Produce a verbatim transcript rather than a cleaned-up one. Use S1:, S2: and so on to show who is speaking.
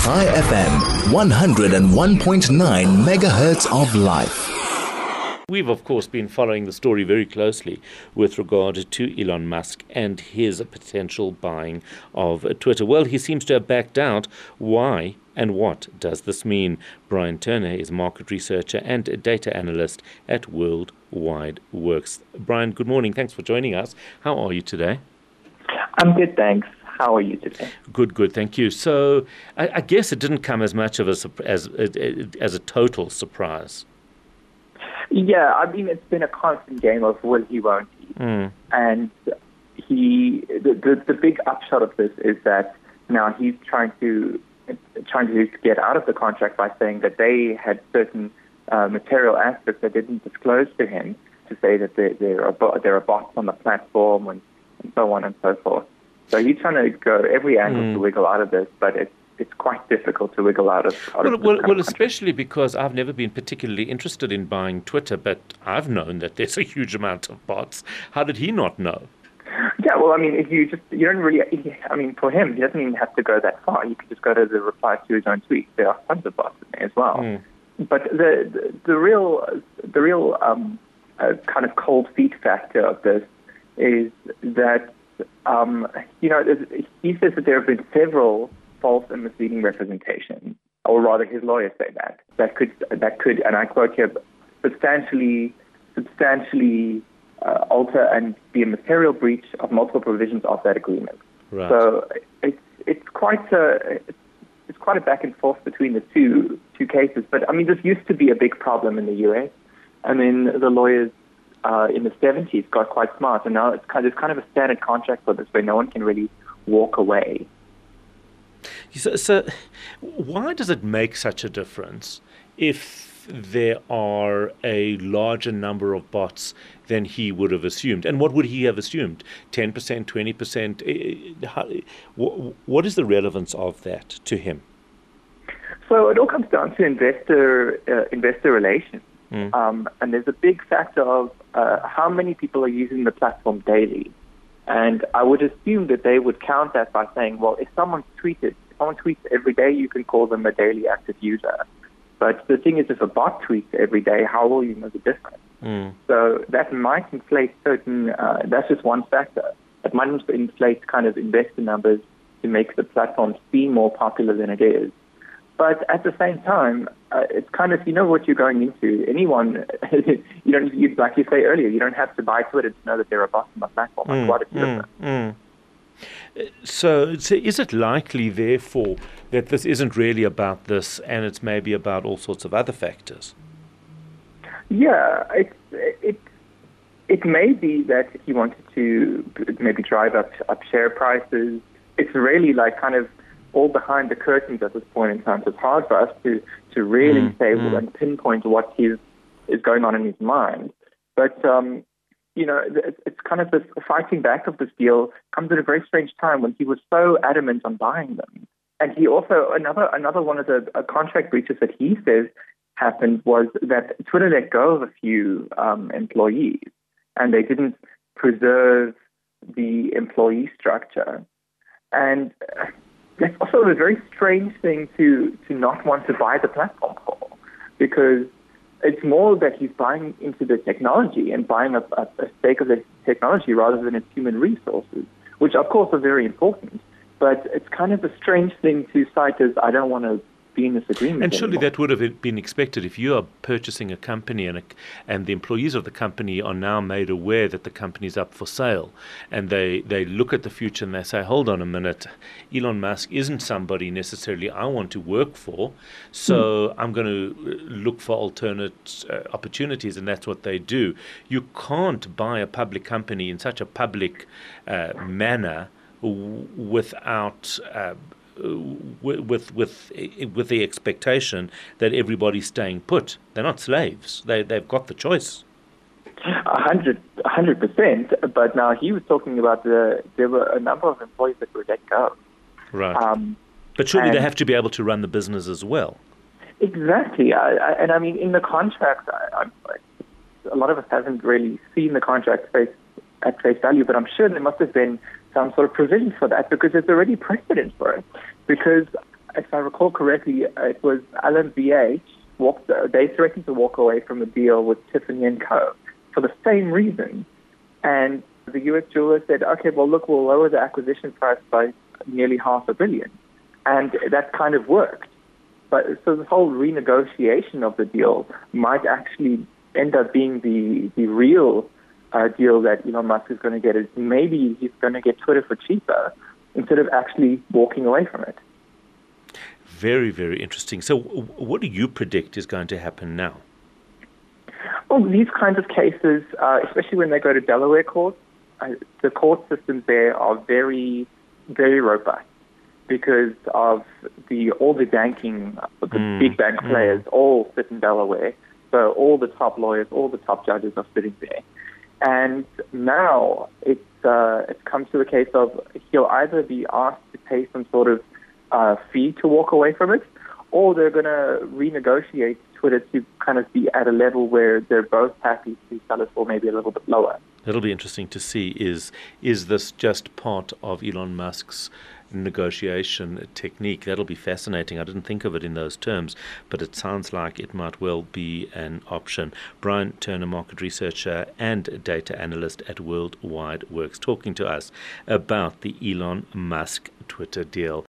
S1: Hi F M, one oh one point nine megahertz of life.
S2: We've, of course, been following the story very closely with regard to Elon Musk and his potential buying of Twitter. Well, he seems to have backed out. Why and what does this mean? Brian Turner is market researcher and data analyst at Worldwide Works. Brian, good morning. Thanks for joining us. How are you today?
S3: I'm good, thanks. How are you today?
S2: Good, good, thank you. So I, I guess it didn't come as much of a as as a total surprise.
S3: Yeah, I mean, it's been a constant game of will he, won't he?
S2: Mm.
S3: And he, the, the the big upshot of this is that now he's trying to trying to get out of the contract by saying that they had certain uh, material aspects that they didn't disclose to him, to say that there there are there are bots on the platform and, and so on and so forth. So he's trying to go every angle mm. to wiggle out of this, but it's it's quite difficult to wiggle out of. Out
S2: well,
S3: of
S2: well, well especially because I've never been particularly interested in buying Twitter, but I've known that there's a huge amount of bots. How did he not know?
S3: Yeah, well, I mean, if you just you don't really. I mean, for him, he doesn't even have to go that far. You can just go to the replies to his own tweets. There are tons of bots in there as well. Mm. But the, the the real the real um, uh, kind of cold feet factor of this is that. Um, you know, he says that there have been several false and misleading representations, or rather, his lawyers say that that could that could, and I quote here, substantially, substantially uh, alter and be a material breach of multiple provisions of that agreement.
S2: Right.
S3: So it's it's quite a it's quite a back and forth between the two two cases. But I mean, this used to be a big problem in the U S. I mean, the lawyers. Uh, in the seventies, got quite smart, and now it's kind of, it's kind of a standard contract for this, where no one can really walk away.
S2: So, so, why does it make such a difference if there are a larger number of bots than he would have assumed? And what would he have assumed? ten percent, twenty percent? What is the relevance of that to him?
S3: So it all comes down to investor uh, investor relations.
S2: Mm.
S3: Um, and there's a big factor of uh, how many people are using the platform daily. And I would assume that they would count that by saying, well, if someone's tweeted, if someone tweets every day, you can call them a daily active user. But the thing is, if a bot tweets every day, how will you know the difference?
S2: Mm.
S3: So that might inflate certain, uh, that's just one factor. It might inflate kind of investor numbers to make the platform seem more popular than it is. But at the same time, uh, it's kind of, you know what you're going into. Anyone, you don't, you, like you say earlier, you don't have to buy Twitter to know that there are bots on the platform.
S2: Mm,
S3: Quite a few
S2: mm,
S3: of them.
S2: Mm. So, so is it likely, therefore, that this isn't really about this and it's maybe about all sorts of other factors?
S3: Yeah, it, it, it may be that he wanted to maybe drive up, up share prices. It's really like kind of all behind the curtains at this point in time. So it's hard for us to, to really mm, say mm. and pinpoint what is is going on in his mind. But, um, you know, it's, it's kind of this fighting back of this deal comes at a very strange time when he was so adamant on buying them. And he also, another another one of the uh, contract breaches that he says happened was that Twitter let go of a few um, employees and they didn't preserve the employee structure. And uh, that's also a very strange thing to, to not want to buy the platform for, because it's more that he's buying into the technology and buying a, a, a stake of the technology rather than its human resources, which of course are very important. But it's kind of a strange thing to cite as, I don't want to be in this agreement.
S2: And surely
S3: anymore.
S2: that would have been expected if you are purchasing a company and a, and the employees of the company are now made aware that the company is up for sale, and they, they look at the future and they say, hold on a minute, Elon Musk isn't somebody necessarily I want to work for, so mm. I'm going to look for alternate uh, opportunities, and that's what they do. You can't buy a public company in such a public uh, manner w- without uh, with with with the expectation that everybody's staying put. They're not slaves. They they've got the choice.
S3: A hundred, a hundred percent. But now he was talking about the there were a number of employees that were let go.
S2: Right.
S3: Um,
S2: but surely they have to be able to run the business as well.
S3: Exactly. I, I, and I mean, in the contract, I, I, a lot of us haven't really seen the contract face at face value, but I'm sure there must have been some sort of provision for that, because there's already precedent for it. Because if I recall correctly, it was L M V H walked. They threatened to walk away from a deal with Tiffany and Co. for the same reason, and the U S jeweler said, "Okay, well, look, we'll lower the acquisition price by nearly half a billion," and that kind of worked. But so this whole renegotiation of the deal might actually end up being the the real uh, deal that Elon Musk is going to get. Is maybe he's going to get Twitter for cheaper instead of actually walking away from it.
S2: Very, very interesting. So, w- what do you predict is going to happen now?
S3: Well, these kinds of cases, uh, especially when they go to Delaware courts, uh, the court systems there are very, very robust because of the all the banking, the
S2: Mm,
S3: big bank
S2: mm.
S3: players all sit in Delaware. So all the top lawyers, all the top judges are sitting there. And now it's uh, it's come to the case of he'll either be asked to pay some sort of uh, fee to walk away from it, or they're going to renegotiate Twitter to kind of be at a level where they're both happy to sell it for maybe a little bit lower.
S2: It'll be interesting to see, is is this just part of Elon Musk's negotiation technique? That'll be fascinating. I didn't think of it in those terms, but it sounds like it might well be an option. Brian Turner, market researcher and data analyst at Worldwide Works, talking to us about the Elon Musk Twitter deal.